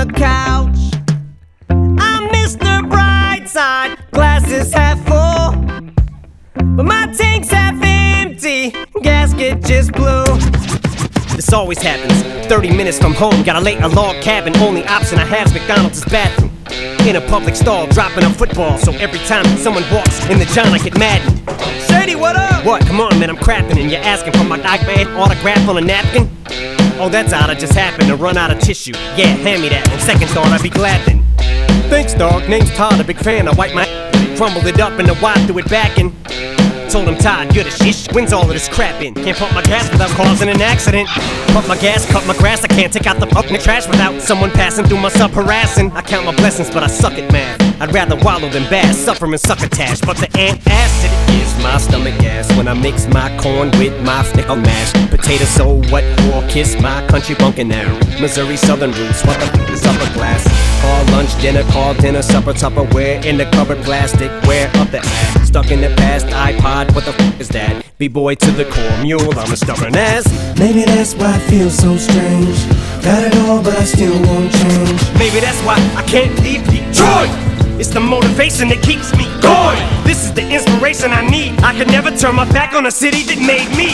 the couch. I'm Mr. Brightside, glasses half full, but my tank's half empty, gasket just blew. This always happens, 30 minutes from home, gotta lay a log cabin. Only option I have's McDonald's bathroom. In a public stall, dropping a football, so every time someone walks in the John I get maddened. Shady, what up? What? Come on, man, I'm crapping and you're asking for my iPad autograph on a napkin? Oh, that's odd, I just happened to run out of tissue. Yeah, hand me that, and second thought, I'd be glad then. Thanks, dog, name's Todd, a big fan. I wipe my crumbled it up and the wipe threw it back and told him, Todd, you're the shish. When's all of this crap in? Can't pump my gas without causing an accident. Pump my gas, cut my grass. I can't take out the fucking trash without someone passing through my sub harassing. I count my blessings, but I suck at math. I'd rather wallow than bass, suffer and succotash. But the antacid is my stomach gas when I mix my corn with my nickel mash. Potato so what? Or kiss my country bunkin' now. Missouri Southern roots, what the fuck is upper class? Call lunch, dinner, supper, Tupperware in the covered plastic. Where up the ass? Stuck in the past, iPod, what the fuck is that? B-boy to the core, mule, I'm a stubborn ass. Maybe that's why I feel so strange. Got it all, but I still won't change. Maybe that's why I can't leave Detroit. It's the motivation that keeps me going. This is the inspiration I need. I could never turn my back on a city that made me.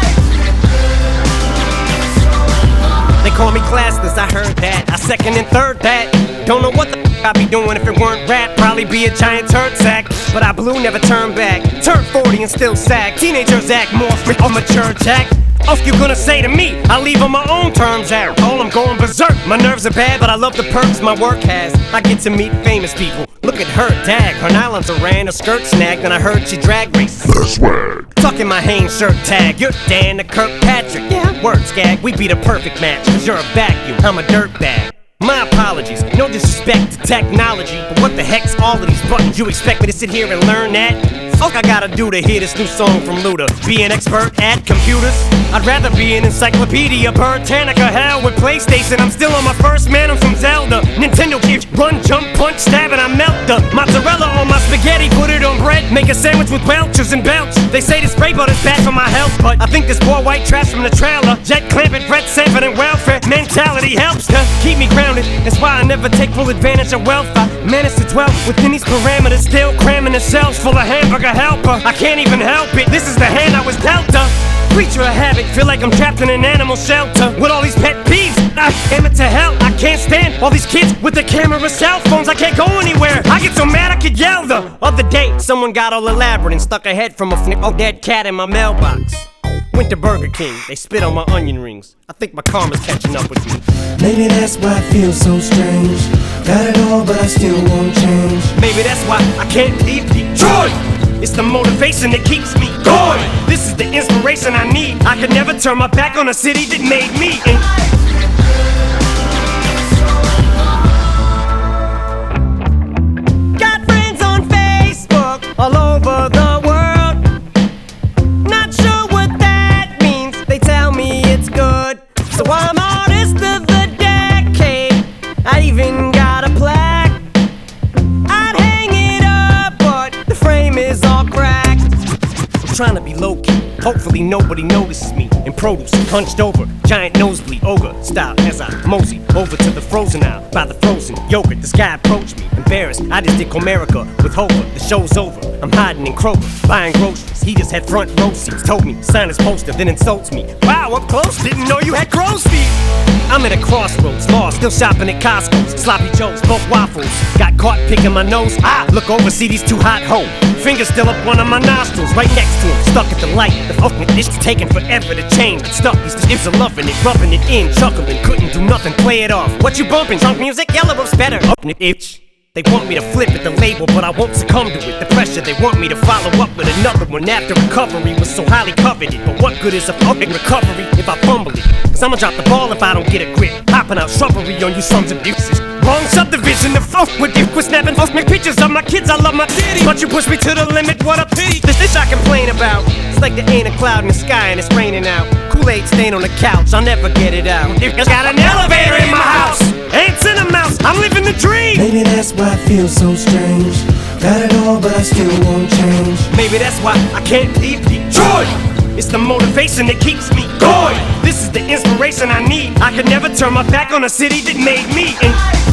They call me classless, I heard that. I second and third that. Don't know what the f*** I'd be doing if it weren't rap. Probably be a giant turd sack. But I blew, never turned back. Turned 40 and still sag. Teenagers act more on mature jack. Off you gonna say to me, I leave on my own terms out. Oh, I'm going berserk. My nerves are bad, but I love the perks my work has. I get to meet famous people. Look at her, dag. Her nylons are ran, a skirt snagged, and I heard she drag races. The swag. Tucking my Hanes shirt tag. You're Dan to Kirkpatrick. Yeah, word skag. We be the perfect match, cause you're a vacuum, I'm a dirt bag. My apologies, no disrespect to technology, but what the heck's all of these buttons? You expect me to sit here and learn that? Fuck I gotta do to hear this new song from Luda? Be an expert at computers? I'd rather be an encyclopedia, Britannica, hell with PlayStation. I'm still on my first man, I'm from Zelda. Nintendo gives run, jump, punch, stab, and I melt the mozzarella on my spaghetti, put it on bread, make a sandwich with Welch's and belch. They say this spray butter's bad for my health, but I think this poor white trash from the trailer, Jet Clampett, Brett Sanford, and welfare mentality helps to keep me grounded. That's why I never take full advantage of wealth. I manage to dwell within these parameters, still cramming the cells full of hamburger helper. I can't even help it, this is the hand I was dealt. Creature of havoc, feel like I'm trapped in an animal shelter with all these pet peeves. I am it to hell, I can't stand all these kids with their camera cell phones. I can't go anywhere, I get so mad I could yell. The other day, someone got all elaborate and stuck a head from a dead cat in my mailbox. Went to Burger King, they spit on my onion rings. I think my karma's catching up with me. Maybe that's why I feel so strange. Got it all, but I still won't change. Maybe that's why I can't leave Detroit. It's the motivation that keeps me going. This is the inspiration I need. I could never turn my back on a city that made me. Got friends on Facebook all over the world. Not sure what that means. They tell me it's good. So I'm artist of the decade. I even got a plaque. I'd hang it up, but the frame is all cracked. I'm trying to be low-key. Hopefully nobody notices me. In produce, hunched over, giant nosebleed, ogre style as I mosey over to the frozen aisle by the frozen yogurt. This guy approached me, embarrassed. I just did Comerica with Hover. The show's over. I'm hiding in Kroger, buying groceries. He just had front row seats. Told me sign his poster, then insults me. Wow, up close, didn't know you had crow's feet. I'm at a crossroads, lost, still shopping at Costco's. Sloppy Joe's, both waffles. Got caught picking my nose. I look over, see these two hot hoes. Fingers still up one of my nostrils, right next to him. Stuck at the light. The fucking dish is taking forever to change. It's stuck, these dips are loving it, rubbing it in, chuckling, couldn't do nothing, play it off. What you bumping? Drunk music? Yellow Rope's better. Open it, itch. They want me to flip at the label, but I won't succumb to it. The pressure, they want me to follow up with another one after recovery was so highly coveted. But what good is a fucking recovery if I fumble it? Cause I'ma drop the ball if I don't get a grip. Hopping out shrubbery on you sons of bitches. Wrong subdivision, the fuck with you. Quit snapping fuck make pictures of my kids, I love my city. But you push me to the limit, what a pity. This I complain about. It's like there ain't a cloud in the sky and it's raining out. Kool-Aid stain on the couch, I'll never get it out. Got an elevator in my house, ants in a mouse, I'm living the dream. Maybe that's why I feel so strange. Got it all, but I still won't change. Maybe that's why I can't leave Detroit. It's the motivation that keeps me going. This is the inspiration I need. I could never turn my back on a city that made me.